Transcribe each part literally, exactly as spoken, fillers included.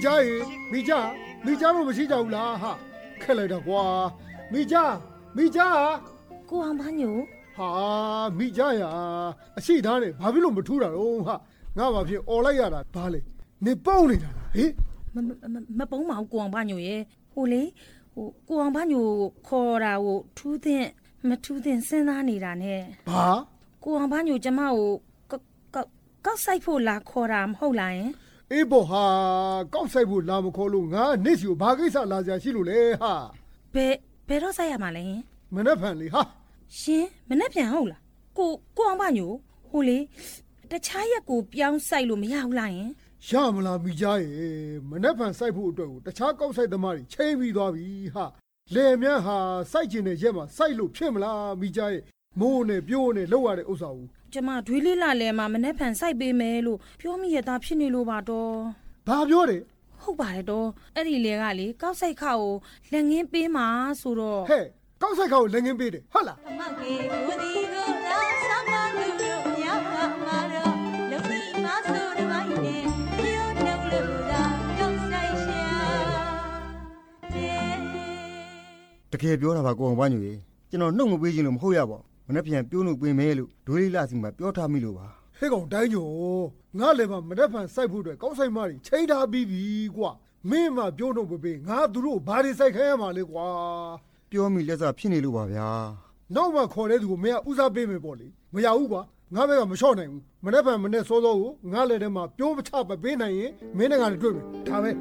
ကြားရေမိကြားမိကြားလို့မရှိကြဘူးလားဟာခက်လိုက်တော့ကွာမိကြားမိကြားကိုအောင်ဖားညိုဟာမိကြားရအရှိသားနဲ့ဘာဖြစ်လို့မထူးတာတော့ဟာငါဘာဖြစ်អော်လိုက်ရတာဘာလဲနေပေါင်းနေတာလားဟေးမမပုံးမအောင်ကိုအောင်ဖားညိုရဲ့ဟိုလေဟိုကိုအောင်ဖားညိုခေါ်တာကိုထူးတဲ့မထူးတဲ့စဉ်းစားနေတာနဲ့ဘာကိုအောင်ဖားညိုကျမကိုကောက်ဆိုင်ဖို့လာခေါ်တာမဟုတ်လားယင်အေးပေါ့ဟာကောက်ဆိုင်ဖို့လာမခေါ်လို့ငါနေ့စီကိုဘာကိစ္စလာစရာရှိလို့လဲဟာဘယ်ဘယ်တော့ဆိုင်ရမှာလဲယင်မနှက်ဖန်လေဟာရှင်မနှက်ပြန်ဟုတ်လားကိုကိုအောင်ဖားညိုဟိုလေတခြားရက်ကိုပြောင်းဆိုင်လို့မရဘူးလားယင်ရမလားမိကြားရေမနှက်ဖန်ဆိုင်ဖို့အတွက်ကိုတခြားကောက်ဆိုင်သမားတွေချိန်ပြီးသွားပြီဟာလေမြန်းဟာစိုက်ကျင်တဲ့ရက်မှာစိုက်လို့ဖြစ်မလားမိကြားရေမိုးနဲ့ပြိုးနဲ့လောက်ရတဲ့ဥစ္စာကိုကျမဒွေးလေးလာလဲမှာမနှက်ဖန်စိုက်ပေးမယ်လို့ပြောမိရတာဖြစ်နေလို့ပါတော့ဘာပြောတယ်ဟုတ်ပါတယ်တော့အဲ့ဒီလေကလေကောက်ဆိုင်ခါကိုလက်ငင်းပေးမှာဆိုတော့ဟဲ့ကောက်ဆိုင်ခါကိုလက်ငင်းပေးတယ်ဟုတ်လားအမကေဘူဒီကိုလာဆောင်ပါလို့ရောက်ပါမှာတော့လုံဒီမဆိုးတိုင်းနဲ့ပြောနှုတ်လို့သာကောက်ဆိုင်ရှာတကယ်ပြောတာပါကိုအောင်ပန်းညိုရေကျွန်တော်နှုတ်မပေးခြင်းလို့မဟုတ်ရပါဘူးမနေ့ပြန်ပြိုးလို့ပြင်မဲလို့ဒွေးလေးလာစီမှာပြောထားမိလို့ပါဟဲ့ကောင်တိုင်းညိုငါလည်းမမနေ့ဖန်စိုက်ဖို့အတွက်ကောက်ဆိုင်မတွေချိန်ထားပြီးပြီကွာမင်းမပြောတော့မပေးငါသူတို့ဘာတွေစိုက်ခိုင်းရမှာလဲကွာပြောမိလက်စားဖြစ်နေလို့ပါဗျာနောက်မှခေါ်တဲ့သူကိုမင်းကဦးစားပေးမယ်ပေါ့လေမရဘူးကွာငါဘက်ကမလျှော့နိုင်ဘူးမနေ့ဖန်မနေ့စောစောကိုငါလည်းထဲမှာပြောမချမပေးနိုင်ရင်မင်းနဲ့ငါနဲ့တွေ့မယ်ဒါပဲ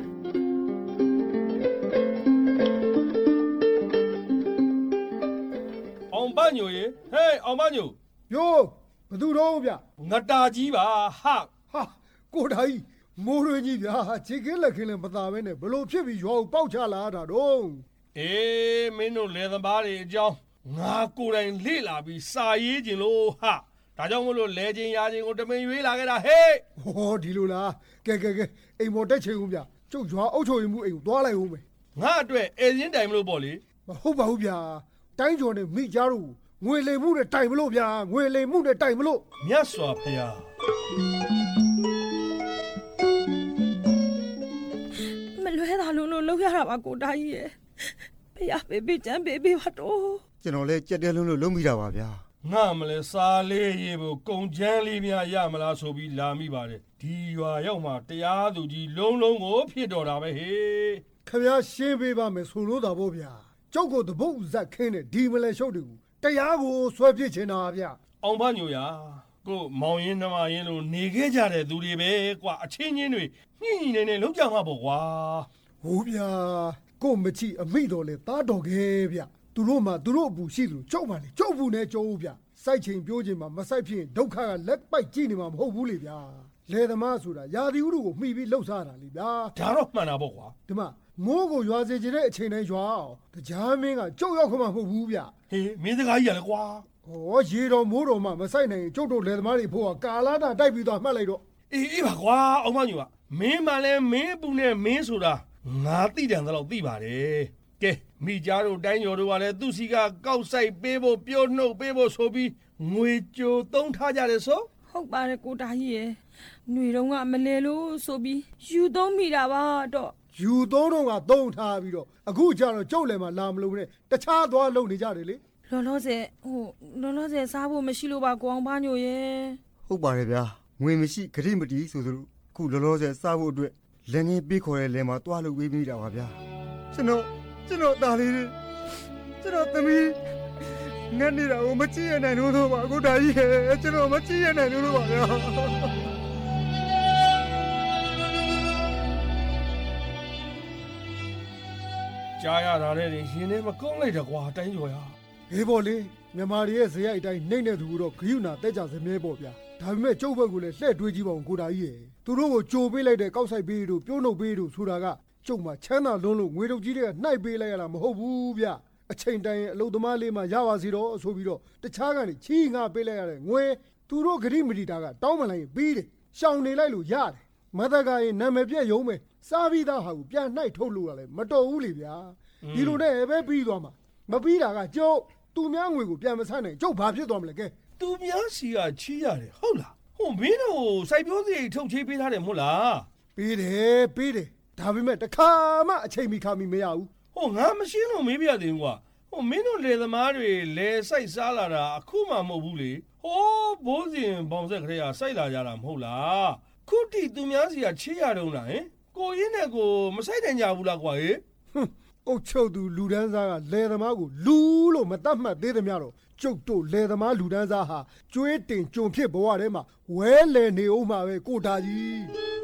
အောင်ပညိုရေဟေးအောင်ပညိုယောဘသူတော့ဗျငတာကြီးပါဟာဟာကိုတိုင်းမိုးရွှေကြီးဗျာခြေကင်းလက်ခင်းလည်းမသာပဲနဲ့ဘလို့ဖြစ်ပြီးရွာကိုပေါက်ချလာတာတော့အေးမင်းတို့လေသမားတွေအကြောင်းငါကိုယ်တိုင်လေ့လာပြီးစာရေးခြင်းလို့ဟာဒါကြောင့်မလို့လဲချင်းရာချင်းကိုတမင်ရွေးလာခဲ့တာဟေးဟောဒီလိုလားကဲကဲကဲအိမ်ပေါ်တက်ချင်ဦးဗျကျုပ်ရွာအုပ်ချုပ်ရင်မှုအိမ်ကိုသွားလိုက်ဦးမယ်ငါအတွက်အဲရင်တိုင်မလို့ပေါ့လေမဟုတ်ပါဘူးဗျာတိုင်းကျော်နဲ့မိကြားတို့ငွေလိမ်မှုနဲ့တိုင်မလို့ဗျာငွေလိမ်မှုနဲ့တိုင်မလို့မြတ်စွာဘုရားမလွဲတာလို့လို့လောက်ရတာပါကိုတာကြီးရဲ့ဘုရားဘေဘေချမ်းဘေဘေပါတော့ကျွန်တော်လည်းကြက်တဲလုံးလို့လုံးမိတာပါဗျာငါမလဲစားလေးရေးဖို့ကုံချမ်းလေးများရမလားဆိုပြီးလာမိပါတယ်ဒီရွာရောက်မှတရားသူကြီးလုံးလုံးကိုဖြစ်တော်တာပဲဟေးခင်ဗျားရှင်းပေးပါမယ်ဆိုလို့တာပေါ့ဗျာကျုပ်ကိုတပုတ်ဇက်ခင်းတဲ့ဒီမလဲရှုပ်တွေကိုတရားကိုဆွဲပြစ်ချင်တာဗျအောင်ဖညိုရကိုမောင်ရင်နှမရင်လို့နေခဲ့ကြတဲ့သူတွေပဲကွာအချင်းချင်းတွေညှိညှိနေနေလုံးကြမှာပေါ့ကွာဟုတ်ဗျာကိုမချီအမိတော်လေသားတော်ခဲ့ဗျသူတို့မှသူတို့အပူရှိသလိုကြောက်ပါလေကြောက်ဘူးနဲ့ကြောက်ဘူးဗျစိုက်ချိန်ပြိုးချိန်မှာမစိုက်ဖြစ်ဒုက္ခကလက်ပိုက်ကြည့်နေမှာမဟုတ်ဘူးလေဗျာလေသမားဆိုတာယာတိဥတို့ကိုမှီပြီးလှုပ်ရှားတာလေဗျာဒါတော့မှန်တာပေါ့ကွာဒီမှာမိုးကိုရွာစေချင်တဲ့အချိန်တိုင်းရွာအောင်တရားမင်းကကြောက်ရောက်ခမှမဟုတ်ဘူးဗျဟေးမင်းစကားကြီးရလေကွာဟောရေတော်မိုးတော်မှမဆိုင်နိုင်ကျုပ်တို့လေသမားတွေဖို့ကကာလာတာတိုက်ပြီးတော့မှတ်လိုက်တော့အေးအေးပါကွာအောင်မညိုကမင်းမှလည်းမင်းပူနဲ့မင်းဆိုတာငါသိတယ်တော့သိပါတယ်ကဲမိကြားတို့တိုင်းကျော်တို့ကလည်းသူ့စီကကောက်ဆိုင်ပေးဖို့ပြုတ်နှုတ်ပေးဖို့ဆိုပြီးငွေကြိုသုံးထားကြတယ်ဆိုဟုတ်ပါတယ်ကိုတာကြီးရဲ့ຫນွေတုံးကမလဲလို့ဆိုပြီးယူသုံးမိတာပါတော့ယူသုံးတော့ကသုံးထားပြီးတော့အခုကျတော့ကျုပ်လည်းမလာမလို့နဲ့တခြားသွားလုံနေကြတယ်လေလောလောဆယ်ဟိုလောလောဆယ်စားဖို့မရှိလို့ပါကိုအောင်ဖားညိုရဲ့ဟုတ်ပါတယ်ဗျာငွေမရှိဂရိမတီဆိုသလိုအခုလောလောဆယ်စားဖို့အတွက်လက်ငင်းပေးခေါ်တဲ့လဲမှာတွားလို့ပေးမိတာပါဗျာကျွန်တော်ကျွန်တော်တာလေးကျွန်တော်သမီးငတ်နေတာကိုမကြည့်ရနိုင်လို့တော့ပါကိုတာကြီးရဲ့ကျွန်တော်မကြည့်ရနိုင်လို့တော့ပါဗျာကြားရတာနဲ့ရင်ထဲမကုန်းလိုက်တော့ကွာတိုင်းကျော်ရဟေးပေါ့လေမြန်မာတွေရဲ့ဇယိုက်တိုင်းနှိမ့်တဲ့သူတို့ဂယုဏတက်ကြစမြဲပေါ့ဗျာဒါပေမဲ့ကျုပ်ဘက်ကလည်းလှဲ့တွေးကြည့်ပါဦးကိုတာကြီးရဲ့သူတို့ကိုကြိုပေးလိုက်တဲ့ကောက်ဆိုင်ပေးတို့ပြုံးနှုတ်ပေးတို့ဆိုတာကကျုပ်မှချမ်းသာလွန်းလို့ငွေတုပ်ကြီးတွေကနှိုက်ပေးလိုက်ရတာမဟုတ်ဘူးဗျအချိန်တိုင်းအလုပ်သမားလေးမှရပါစီတော့ဆိုပြီးတော့တခြားကနေချီးငှားပေးလိုက်ရတဲ့ငွေသူတို့ဂရိမတီတာကတောင်းပန်လိုက်ရင်ပြီးတယ်ရှောင်နေလိုက်လို့ရတယ်မသက်ကရင်နာမည်ပြည့်ရုံးမယ်စားပြီးသားဟာကိုပြန်နှိုက်ထုတ်လို့ရလဲမတော်ဘူးလေဗျာဒီလိုနဲ့ပဲပြီးသွားမှာမပြီးတာကကျုပ်သူများငွေကိုပြန်မဆန်းနိုင်ကျုပ်ဘာဖြစ်သွားမလဲကဲသူများစီကချီးရတယ်ဟုတ်လားဟိုမင်းတို့စိုက်ပျိုးစရိတ်ထုတ်ချေးပေးထားတယ်မဟုတ်လားပေးတယ်ပေးတယ်ဒါပေမဲ့တခါမှအချိန်မီခါမီမရဘူးဟိုငါမရှင်းလို့မေးပြသေးဘူးကွာဟိုမင်းတို့လေသမားတွေလေစိုက်စားလာတာအခုမှမဟုတ်ဘူးလေဟိုးဘိုးစဉ်ဘောင်ဆက်ခရေကစိုက်လာကြတာမဟုတ်လားခုတိသူများစီကချေးရတော့လားဟင်ကိုရင်းနဲ့ကိုမစိုက်နိုင်ကြဘူးလားကွာဟေးအုတ်ချုပ်သူလူဒန်းစားကလေသမားကိုလူလို့မတတ်မှတ်သေးသမျှတော့ကျုပ်တို့လေသမားလူဒန်းစားဟာကျွေးတင်ကြုံဖြစ်ဘဝထဲမှာဝဲလေနေအောင်မှာပဲကိုတာကြီး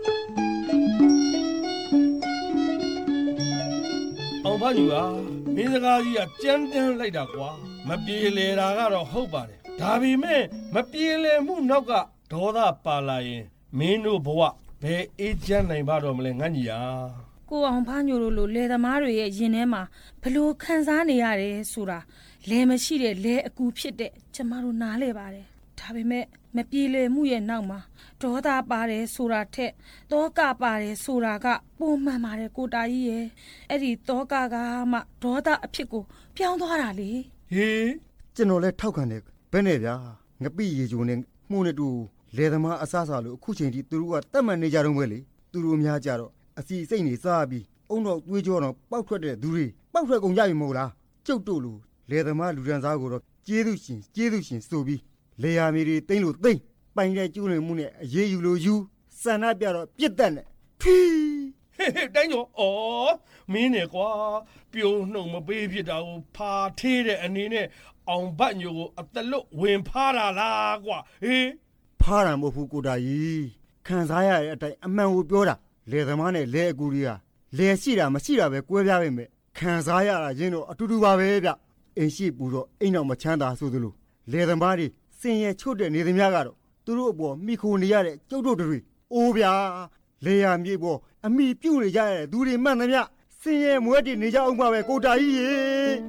အောင်ဖတ်ယူပါမင်းစကားကြီးကကြမ်းတမ်းလိုက်တာကွာမပြေလေတာကတော့ဟုတ်ပါတယ်ဒါပေမဲ့မပြေလေမှုနောက်ကဒေါသပါလာရင်မင်းတို့ဘဝဘယ်အေးချမ်းနိုင်ပါတော့မလဲငန်းကြီးယာကိုအောင်ဖားညိုတို့လိုလေသမားတွေရဲ့ရင်ထဲမှာဘလို့ခံစားနေရတယ်ဆိုတာလဲမရှိတဲ့လဲအကူဖြစ်တဲ့ကျမတို့နားလဲပါတယ်ဒါပေမဲ့မပြေလည်မှုရဲ့နောက်မှာဒေါသပါတယ်ဆိုတာထက်တောကပါတယ်ဆိုတာကပုံမှန်ပါတယ်ကိုတာကြီးရဲ့အဲ့ဒီတောကကမှဒေါသအဖြစ်ကိုပြောင်းသွားတာလေဟေးကျွန်တော်လည်းထောက်ခံတယ်ဘယ်နဲ့ဗျာငပိရေချိုနဲ့မှုနဲ့တူလေသမားအဆအဆလို့အခုချိန်ထိသူတို့ကတတ်မှတ်နေကြတော့ပဲလေသူတို့များကြတော့အစီစိတ်နေစားပြီးအုံတော့တွေးကြောတော့ပောက်ထွက်တဲ့သူတွေပောက်ထွက်ကုန်ကြပြီမဟုတ်လားကျုပ်တို့လူလေသမားလူဒန်းစားကိုတော့ကျေးဇူးရှင်ကျေးဇူးရှင်ဆိုပြီးလေယာမီတွေတိမ့်လို့တိမ့်ပိုင်တဲ့ကျူးလွန်မှုနဲ့အရေးယူလို့ယူစန္ဒပြတော့ပြစ်တက်နဲ့ဖီးဟေးဟေးတိုင်းကျော်အော်မင်းနဲ့ကွာပြုံးနှုံမပေးဖြစ်တာကိုဖာထေးတဲ့အနေနဲ့အောင်ဘတ်ညိုကိုအတလွတ်ဝင်ဖားတာလားကွာဟေးဖားတာမဟုတ်ဘူးကိုတာကြီးခံစားရတဲ့အတိုင်းအမှန်ကိုပြောတာလေသမားနဲ့လေအကူတွေကလေရှိတာမရှိတာပဲကွဲပြားပဲမဲ့ခံစားရတာချင်းတော့အတူတူပါပဲဗျအိမ်ရှိပူတော့အိမ်တော့မချမ်းသာဆိုသလိုလေသမားတွေစင်ရဲချွတ်တဲ့နေသမျှကတော့သူတို့အပေါ်မိခိုနေရတဲ့ကျုပ်တို့တွေအိုးဗျာလေယာမြေပေါ်အမိပြုတ်နေကြရတဲ့သူတွေမှန်သမျှစင်ရဲမွဲတည်နေကြအောင်ပါပဲကိုတာကြီးရေ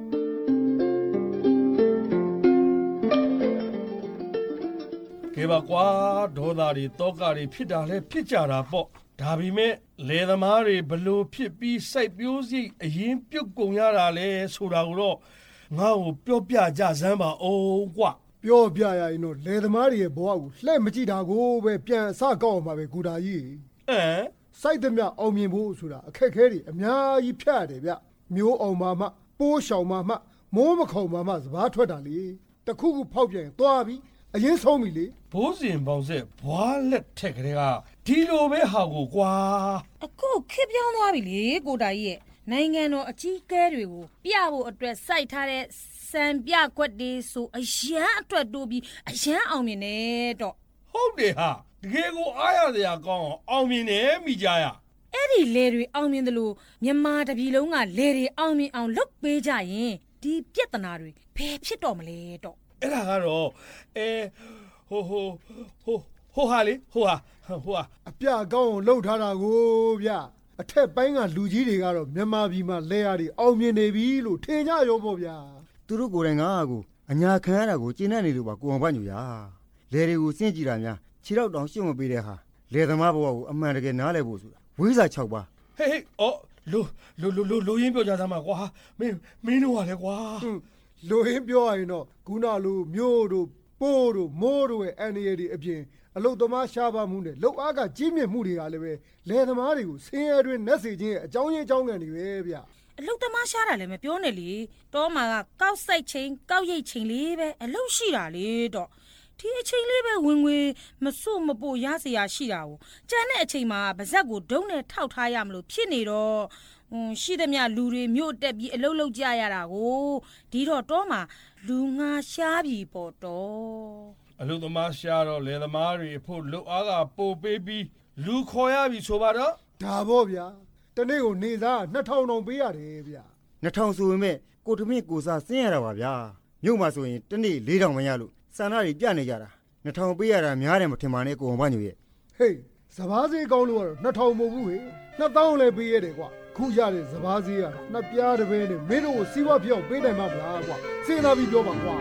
ကဲပါကွာဒေါသတွေတောကတွေဖြစ်တာလဲဖြစ်ကြတာပေါ့ဒါပေမဲ့လေသမားတွေဘလို့ဖြစ်ပြီးစိုက်ပျိုးစိတ်အရင်ပြုတ်ကုန်ရတာလဲဆိုတာကိုတော့ငါ့ကိုပြောပြကြစမ်းပါအောင်ကွာပြောပြရရင်တော့လေသမားတွေရဲ့ဘဝကိုလှည့်မကြည့်တာကိုပဲပြန်အစကောက်အောင်ပါပဲကိုတာကြီးအဲစိုက်သမျှအောင်မြင်ဖို့ဆိုတာအခက်ခဲတွေအများကြီးဖြတ်ရတယ်ဗျမျိုးအောင်မှမှပိုးရှောင်မှမှမိုးမခုံမှမှစပားထွက်တာလေတခုခုဖောက်ပြန်သွားပြီးအရင်ဆုံးပြီလေဘိုးစဉ်ပေါင်းဆက်ဘွားလက်ထက်ကလေးကဒီလိုပဲဟာကိုကွာအခုခေတ်ပြောင်းသွားပြီလေကိုတာကြီးရဲ့နိုင်ငံတော်အကြီးအကဲတွေကိုပြဖို့အတွက်စိုက်ထားတဲ့စံပြခွက်တွေဆိုအရန်အတွက်တိုးပြီးအရန်အောင်မြင်နေတော့ဟုတ်တယ်ဟာတကယ်ကိုအားရစရာကောင်းအောင်မြင်နေမိကြရအဲ့ဒီလေတွေအောင်မြင်တယ်လို့မြန်မာတပြည်လုံးကလေတွေအောင်မြင်အောင်လုပ်ပေးကြရင်ဒီပြဿနာတွေဘယ်ဖြစ်တော့မလဲတော့အဲ့ဒါကတော့အဲဟိုဟိုဟိုဟိုဟာလေဟိုဟာဟိုဟာအပြကောင်းအောင်လှုပ်ထားတာကိုဗျအထက်ပိုင်းကလူကြီးတွေကတော့မြန်မာပြည်မှာလဲရတွေအောင်မြင်နေပြီလို့ထင်ကြရောပေါ့ဗျာသူတို့ကိုယ်တိုင်ကကိုအညာခံရတာကိုကျင်းနေနေလို့ပါကိုအောင်ဖတ်ညူရလေတွေကိုစင့်ကြည့်တာများခြေတော့တောင်ရှုံမပေးတဲ့ဟာလေသမားဘဝကိုအမှန်တကယ်နားလည်ဖို့ဆိုတာဝိဇ္ဇာ၆ပါးဟေးဟေးအော်လိုလိုလိုလိုရင်းပြောကြသားမှာကွာမင်းမင်းတို့ကလည်းကွာလိုရင်းပြောရရင်တော့ခုနလိုမျိုးတို့ပိုးတို့မိုးတို့ရဲ့အန်ရီတွေအပြင်အလုတ်သမားရှားပါမှုနဲ့လောက်အားကကြီးမြင့်မှုတွေကလည်းပဲလေသမားတွေကိုဆင်းရဲတွင်နှက်စေခြင်းရဲ့အကြောင်းရင်းအကြောင်းခံတွေပဲဗျအလုတ်သမားရှားတာလည်းမပြောနဲ့လေတောမှာကကောက်စိုက်ချိန်ကောက်ရိတ်ချိန်လေးပဲအလုတ်ရှိတာလေတော့ဒီအချိန်လေးပဲဝင်ငွေမစွမပို့ရစရာရှိတာကိုကျန်တဲ့အချိန်မှာဗဇက်ကိုဒုံးနဲ့ထောက်ထားရမလို့ဖြစ်နေတော့ဟွန်းရှိသမျှလူတွေမြို့တက်ပြီးအလုတ်လုတ်ကြရတာကိုဒီတော့တောမှာလူငါရှားပြီပေါ့တော့အလုတ်သမားရှားတော့လေသမားတွေဖို့လုတ်အားကပို့ပေးပြီးလူခေါ်ရပြီဆိုပါတော့ဒါပေါ့ဗျာတနေ့ကိုနေစားနှစ်ထောင်တောင်ပေးရတယ်ဗျနှစ်ထောင်ဆိုပေမဲ့ကိုတမင့်ကိုစားဆင်းရတာပါဗျာမြို့မှာဆိုရင်တနေ့လေးထောင်မရလို့စန္ဒတွေပြနေကြတာနှစ်ထောင်ပေးရတာများတယ်မထင်ပါနဲ့ကိုအောင်ဖတ်ညူရဲ့ဟေးစဘာစေးကောင်းလို့ကတော့နှစ်ထောင်မဟုတ်ဘူးဟေးနှစ်သောင်းလည်းပေးရတယ်ကွာခုရတဲ့စဘာစေးကနှစ်ပြားတစ်ပဲနဲ့မင်းတို့ကိုစီးပွားပြောင်းပေးနိုင်မှာမလားကွာစဉ်းစားပြီးပြောပါကွာ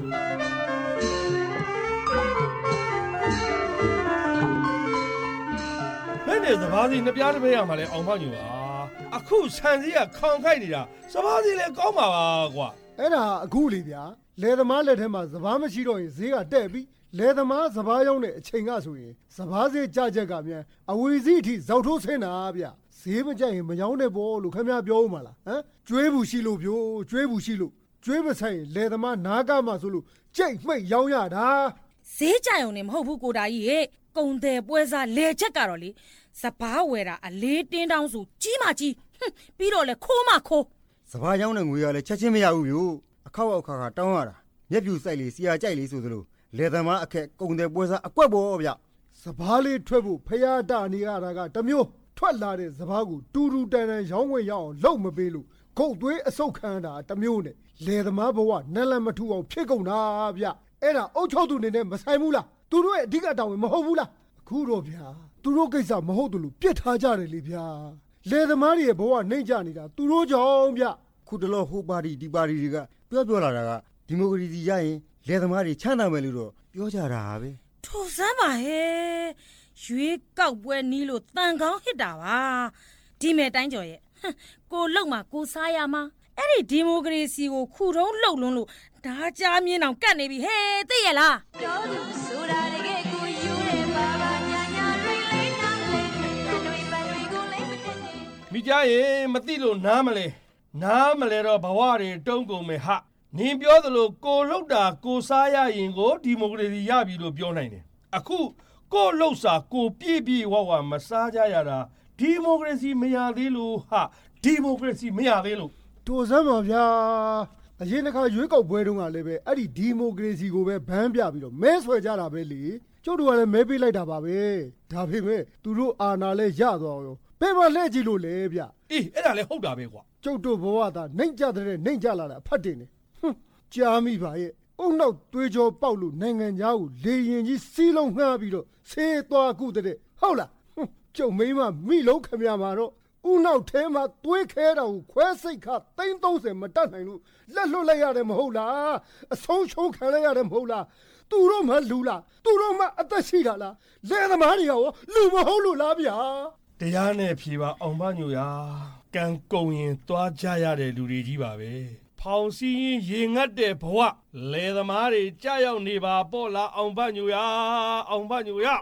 ဘယ်နဲ့စဘာစေးနှစ်ပြားတစ်ပဲရမှာလဲအောင်ဖတ်ညူပါအခုဆန်စည်းကခေါင်ခိုက်နေတာစဘာစေးလည်းကောင်းပါပါကွာအဲ့ဒါအခုလေဗျာလေသမားလက်ထဲမှာစဘာမရှိတော့ရင်ဈေးကတက်ပြီးလေသမားစဘာရောက်တဲ့အချိန်ကဆိုရင်စဘာဈေးကြကြက်ကမြန်အဝီစီအထိဇောက်ထိုးဆင်းတာဗျစဈေးမကြိုက်ရင်မရောင်းနဲ့ပေါ့လို့ခင်ဗျားပြောဦးမလားဟမ်ကျွေးဘူးရှိလို့ပြောကျွေးဘူးရှိလို့ကျွေးမဆိုင်ရင်လေသမားနားကမှဆိုလို့ကြိတ်မှိတ်ရောင်းရတာဈေးကြိုင်ုံနေမဟုတ်ဘူးကိုတာကြီးရေကုံတယ်ပွဲစားလေချက်ကတော့လေစပားဝယ်တာအလေးတင်းတောင်းစုကြီးမှကြီးပြီးတော့လေခိုးမှခိုးစပားရောင်းတဲ့ငွေကလည်းချက်ချင်းမရဘူးဗျအခောက်အောက်ခါခါတောင်းရတာမျက်ပြူစိုက်လေးစီယာကြိုက်လေးဆိုသလိုလေသမားအခက်ကုံတယ်ပွဲစားအကွက်ပေါ်ဗျစပားလေးထွက်ဖို့ဖျားတနေရတာကတမျိုးထွက်လာတဲ့စပားကိုတူတူတန်တန်ရောင်းဝင်ရအောင်လုပ်မပေးလို့ခုတ်သွေးအဆုတ်ခံတာတမျိုးနဲ့လေသမားဘဝနက်လက်မထူအောင်ဖြစ်ကုန်တာဗျအဲ့ဒါအုတ်ချုပ်သူနေနဲ့မဆိုင်ဘူးလားသူတို့ရဲ့အဓိကတောင်းဝင်မဟုတ်ဘူးလားအခုတော့ဗျာသူတို့ကိစ္စမဟုတ်တယ်လို့ပြစ်ထားကြတယ်လေဗျာလေသမားတွေရဲ့ဘဝနှိမ့်ကြနေတာသူတို့ကြောင့်ဗျခုတလောဟိုပါတီဒီပါတီတွေကပြောပြောလာတာကဒီမိုကရေစီရရင်လေသမားတွေချမ်းသာမယ်လို့တော့ပြောကြတာပဲထိုစမ်းပါဟဲ့ရွေးကောက်ပွဲနီးလို့တန်ကောင်းဟစ်တာပါဒီမဲ့တိုင်းကျော်ရဲ့ကိုလုံမှာကိုစားရမှာအဲ့ဒီဒီမိုကရေစီကိုခုတုံးလှုပ်လွန်းလို့ဒါကြားမြင်အောင်ကတ်နေပြီဟဲ့သိရလားတော်သူဆိုတာတကယ်ကိုယူတယ်ပါပါညာညာရိတ်လိမ့်နာလေတွေပန်တွေကိုလိမ့်မတင်နေမိကြရင်မသိလို့နားမလဲနားမလဲတော့ဘဝတွေတုံးကုန်မယ်ဟာနင်ပြောသလိုကိုလှုပ်တာကိုစားရရင်ကိုဒီမိုကရေစီရပြီလို့ပြောနိုင်တယ်အခုကိုလှုပ်စာကိုပြည့်ပြည့်ဝဝမစားကြရတာဒီမိုကရေစီမရသေးလို့ဟာဒီမိုကရေစီမရသေးလို့တို့စမ်းပါဗျာအရင်တစ်ခါရွေးကောက်ပွဲတုန်းကလည်းပဲအဲ့ဒီဒီမိုကရေစီကိုပဲဘန်းပြပြီးတော့မဲဆွဲကြတာပဲလေကျုပ်တို့ကလည်းမဲပေးလိုက်တာပါပဲဒါပေမဲ့သူတို့အာဏာလဲရသွားရောဘယ်မှာလှည့်ကြည့်လို့လဲဗျအေးအဲ့ဒါလည်းဟုတ်တာပဲကွာကျုပ်တို့ဘဝသားနှိမ့်ကြတဲ့နှိမ့်ကြလာတာအဖတ်တင်နေဟွန်းကြားမိပါရဲ့အုံနောက်သွေးကြောပေါက်လို့နိုင်ငံသားကိုလေရင်ကြီးစီးလုံးငှားပြီးတော့ဆေးသွားကုတဲ့ဟုတ်လားကျုပ်မိမမိလုံးခမရမှာတော့ဦးနောက်ထဲမှာသွေးခဲတာကိုခွဲစိတ်ခသိန်းသုံးဆယ်မတတ်နိုင်လို့လက်လွတ်လိုက်ရတယ်မဟုတ်လားအဆုံးရှုံးခံလိုက်ရတယ်မဟုတ်လားသူတို့မှလူလားသူတို့မှအသက်ရှိတာလားလဲသမားတွေကရောလူမဟုတ်လို့လားဗျာတရားနဲ့ဖြေပါအောင်မညိုရာကံကုန်ရင်သွားကြရတဲ့လူတွေကြီးပါပဲဖောင်စီရင်ရေငတ်တဲ့ဘဝလဲသမားတွေကြောက်ရောက်နေပါပေါ့လားအောင်မညိုရာအောင်မညိုရာ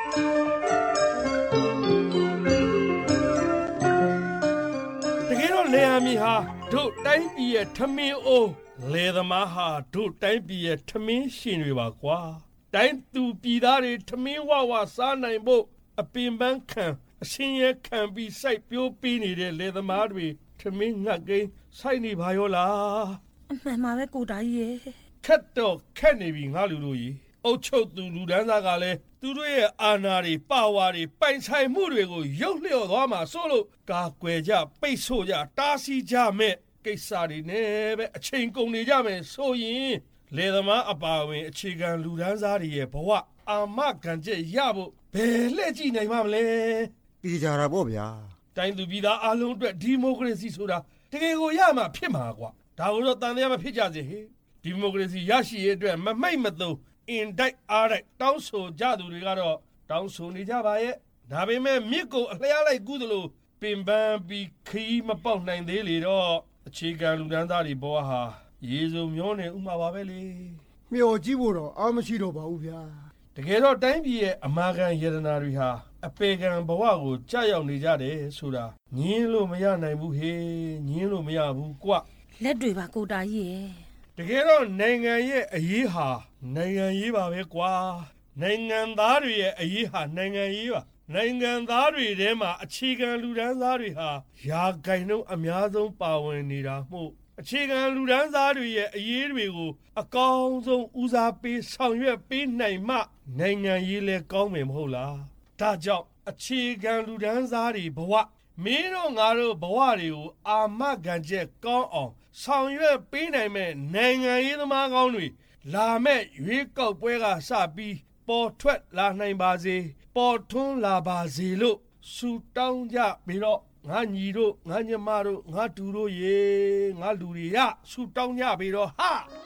လေအမီဟာတို့တိုင်းပြည်ရဲ့ထမင်းအိုးလေသမားဟာတို့တိုင်းပြည်ရဲ့ထမင်းရှင်တွေပါကွာတိုင်းသူပြည်သားတွေထမင်းဝဝစားနိုင်ဖို့အပင်ပန်းခံအရှင်ရခံပြီးစိုက်ပျိုးပေးနေတဲ့လေသမားတွေထမင်းငတ်ကိန်းစိုက်နေပါရောလားအမှန်ပါပဲကိုတာကြီးရဲ့ခက်တော့ခက်နေပြီငါလူတို့ကြီးအုတ်ချုပ်သူလူဒန်းသားကလည်းသူတို့ရဲ့အာဏာတွေပါဝါတွေပိုင်ဆိုင်မှုတွေကိုရုပ်လျော့သွားမှာစိုးလို့ကာကွယ်ကြပိတ်ဆို့ကြတားဆီးကြမဲ့ကိစ္စတွေနဲ့ပဲအချိန်ကုန်နေကြမယ်ဆိုရင်လေသမားအပါဝင်အခြေခံလူဒန်းသားတွေရဲ့ဘဝအာမခံချက်ရဖို့ဘယ်လှည့်ကြည့်နိုင်မှာမလဲပြည်ကြတာပေါ့ဗျာတိုင်းသူပြည်သားအလုံးအတွက်ဒီမိုကရေစီဆိုတာတကယ်ကိုရမှာဖြစ်မှာကွာဒါကိုတော့တန်တရားမဖြစ်ကြစေဟေ့ဒီမိုကရေစီရရှိရေးအတွက်မမိတ်မသုံးအင်တိုက်အားတိုက်တောင်းဆိုကြသူတွေကတော့တောင်းဆိုနေကြပါရဲ့ဒါပေမဲ့မြစ်ကိုအလျားလိုက်ကူးသလိုပင်ပန်းပြီးခီးမပေါက်နိုင်သေးလေတော့အခြေခံလူဒန်းသားတွေဘဝဟာရေစုံမျောနေဥမှာပါပဲလေမျောကြည့်ဖို့တော့အားမရှိတော့ပါဘူးဗျာတကယ်တော့တိုင်းပြည်ရဲ့အမာခံယတနာတွေဟာအပေကံဘဝကိုကြာရောက်နေကြတယ်ဆိုတာညင်းလို့မရနိုင်ဘူးဟေးညင်းလို့မရဘူးကွလက်တွေပါကိုတာကြီးရဲ့တကယ်တော့နိုင်ငံရဲ့အရေးဟာနိုင်ငံရေးပါပဲကွာနိုင်ငံသားတွေရဲ့အရေးဟာနိုင်ငံရေးပါနိုင်ငံသားတွေထဲမှာအခြေခံလူဒန်းစားတွေဟာယာဂိုင်နှုန်းအများဆုံးပါဝင်နေတာမို့အခြေခံလူဒန်းစားတွေရဲ့အရေးတွေကိုအကောင်းဆုံးဦးစားပေးဆောင်ရွက်ပေးနိုင်မှနိုင်ငံရေးလည်းကောင်းမယ်မဟုတ်လားဒါကြောင့်အခြေခံလူဒန်းစားတွေဘဝမင်းတို့ငါတို့ဘဝတွေကိုအာမခံချက်ကောင်းအောင်ဆောင်ရွက်ပေးနိုင်မဲ့နိုင်ငံရေးသမားကောင်းတွေလာမဲ့ရွေးကောက်ပွဲကစပြီးပေါ်ထွက်လာနိုင်ပါစေပေါ်ထွန်းလာပါစေလို့ဆုတောင်းကြပြီးတော့ငါညီတို့ငါညီမတို့ငါတူတို့ရေငါလူတွေရဆုတောင်းကြပြီးတော့ဟာ